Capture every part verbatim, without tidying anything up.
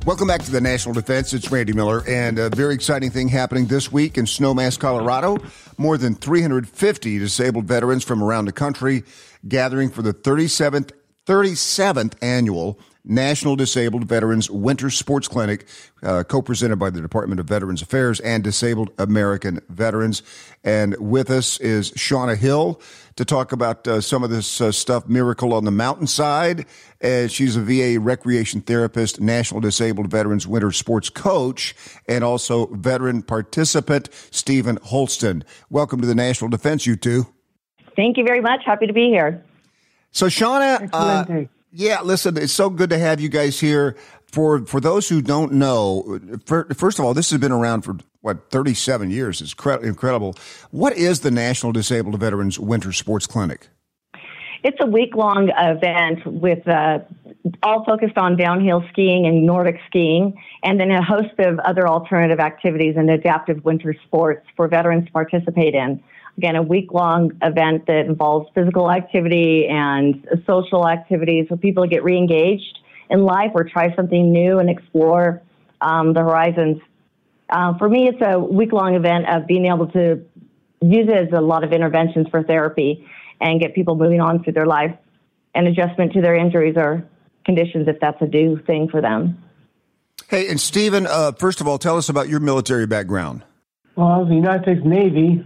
Welcome back to the National Defense. It's Randy Miller, and a very exciting thing happening this week in Snowmass, Colorado. More than three hundred fifty disabled veterans from around the country gathering for the thirty-seventh, thirty-seventh annual National Disabled Veterans Winter Sports Clinic, uh, co-presented by the Department of Veterans Affairs and Disabled American Veterans. And with us is Shauna Hill to talk about uh, some of this uh, stuff, Miracle on the Mountainside. Uh, she's a V A recreation therapist, National Disabled Veterans Winter Sports coach, and also veteran participant, Stephen Holston. Welcome to the National Defense, you two. Thank you very much. Happy to be here. So, Shauna, uh, yeah, listen, it's so good to have you guys here. For for those who don't know, for, first of all, this has been around for, what, thirty-seven years. It's cre- incredible. What is the National Disabled Veterans Winter Sports Clinic? It's a week-long event with uh, all focused on downhill skiing and Nordic skiing, and then a host of other alternative activities and adaptive winter sports for veterans to participate in. Again, a week-long event that involves physical activity and social activities for people to get re-engaged in life or try something new and explore um, the horizons. Uh, for me, it's a week-long event of being able to use it as a lot of interventions for therapy and get people moving on through their life and adjustment to their injuries or conditions if that's a new thing for them. Hey, and Stephen, uh, first of all, tell us about your military background. Well, I was in the United States Navy.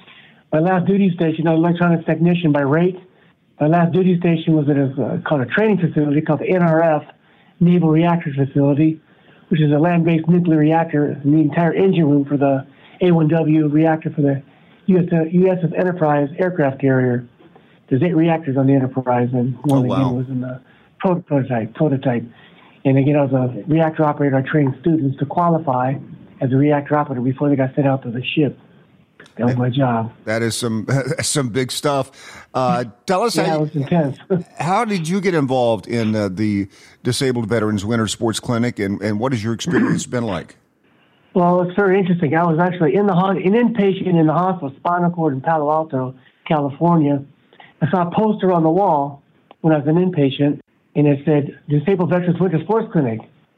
My last duty station, I was an electronics technician by rate. My last duty station was at a uh, called a training facility called the N R F, Naval Reactor Facility, which is a land-based nuclear reactor, and the entire engine room for the A one W reactor for the U S, uh, U S S Enterprise aircraft carrier. There's eight reactors on the Enterprise, and one oh, of wow. them was in the prototype. Prototype. And again, I was a reactor operator. I trained students to qualify as a reactor operator before they got sent out to the ship. That was my job. That is some some big stuff. Uh, tell us yeah, how, it was intense. how did you get involved in uh, the Disabled Veterans Winter Sports Clinic, and, and what has your experience been like? Well, it's very interesting. I was actually in the an inpatient in the hospital, spinal cord in Palo Alto, California. I saw a poster on the wall when I was an inpatient, and it said Disabled Veterans Winter Sports Clinic.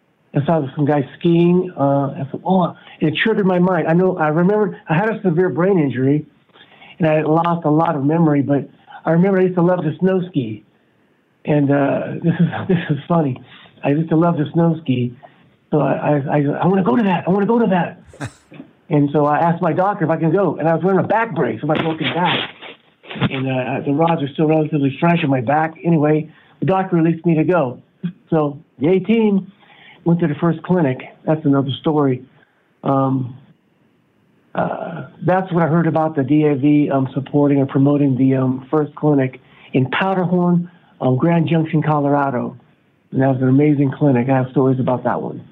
I saw some guys skiing. Uh, I thought, oh, it triggered my mind. I know. I remember I had a severe brain injury, and I lost a lot of memory. But I remember I used to love to snow ski, and uh, this is this is funny. I used to love to snow ski, so I I, I, I want to go to that. I want to go to that. And so I asked my doctor if I can go, and I was wearing a back brace for my broken back, and uh, the rods are still relatively fresh in my back. Anyway, the doctor released me to go. So the eighteen. Went to the first clinic. That's another story. Um, uh, that's when I heard about the D A V um, supporting or promoting the um, first clinic in Powderhorn, um, Grand Junction, Colorado. And that was an amazing clinic. I have stories about that one.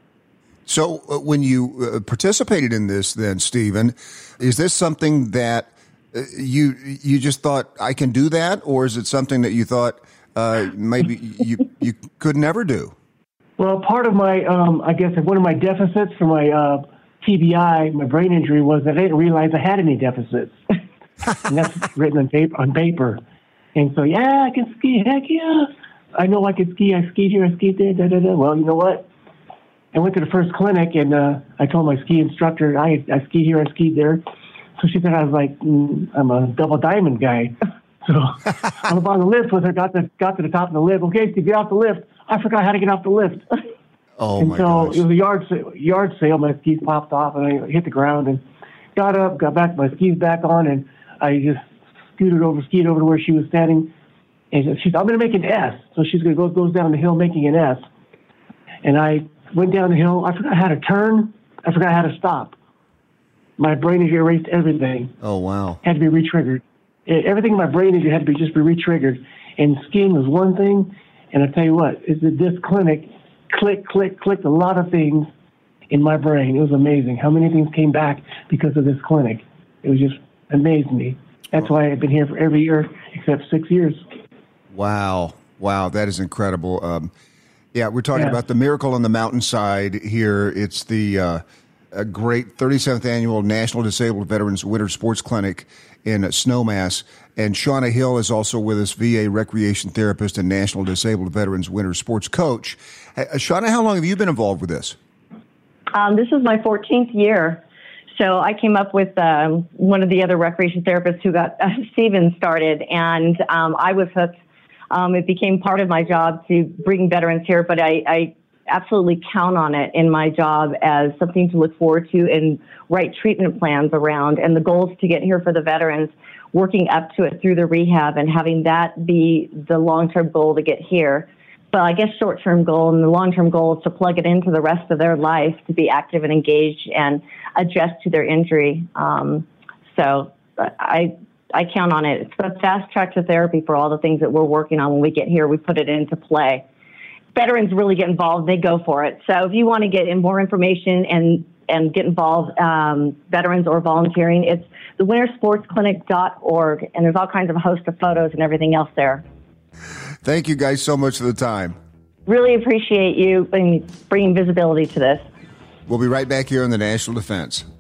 So uh, when you uh, participated in this then, Stephen, is this something that uh, you you just thought, I can do that? Or is it something that you thought uh, maybe you, you could never do? Well, part of my, um, I guess, one of my deficits for my uh, T B I, my brain injury, was that I didn't realize I had any deficits. And that's written on paper, on paper. And so, yeah, I can ski. Heck yeah. I know I can ski. I skied here. I skied there. Da, da, da. Well, you know what? I went to the first clinic, and uh, I told my ski instructor, I, I skied here. I skied there. So she said I was like, mm, I'm a double diamond guy. So I'm up on the lift with her, got to, got to the top of the lift. Okay, to get off the lift. I forgot how to get off the lift. Oh, and my so gosh. it was a yard sale, yard sale. My skis popped off, and I hit the ground and got up, got back my skis back on, and I just scooted over, skied over to where she was standing. And she said, I'm going to make an S. So she's going to go goes down the hill making an S. And I went down the hill. I forgot how to turn. I forgot how to stop. My brain injury erased everything. Oh, wow. Had to be re-triggered. Everything in my brain injury had to be just be re-triggered. And skiing was one thing. And I tell you what, is that this clinic click, click, clicked a lot of things in my brain. It was amazing how many things came back because of this clinic. It was just amazed me. That's why I've been here for every year except six years. Wow. Wow. That is incredible. Um, yeah, we're talking Yeah. about the Miracle on the Mountainside here. It's the uh, a great thirty-seventh Annual National Disabled Veterans Winter Sports Clinic. in Snowmass. And Shauna Hill is also with us, V A recreation therapist and National Disabled Veterans Winter Sports coach. Uh, Shauna, how long have you been involved with this? Um, this is my fourteenth year. So I came up with um, one of the other recreation therapists who got uh, Steven started, and um, I was hooked. Um, it became part of my job to bring veterans here, but I, I absolutely count on it in my job as something to look forward to and write treatment plans around. And the goal is to get here for the veterans, working up to it through the rehab and having that be the long-term goal to get here. But I guess short-term goal and the long-term goal is to plug it into the rest of their life, to be active and engaged and adjust to their injury. Um, so I I count on it. It's a fast track to therapy for all the things that we're working on. When we get here, we put it into play. Veterans really get involved. They go for it. So if you want to get in more information and and get involved, um, veterans or volunteering, it's the winter sports clinic dot org, and there's all kinds of a host of photos and everything else there. Thank you guys so much for the time. Really appreciate you bringing, bringing visibility to this. We'll be right back here on the National Defense.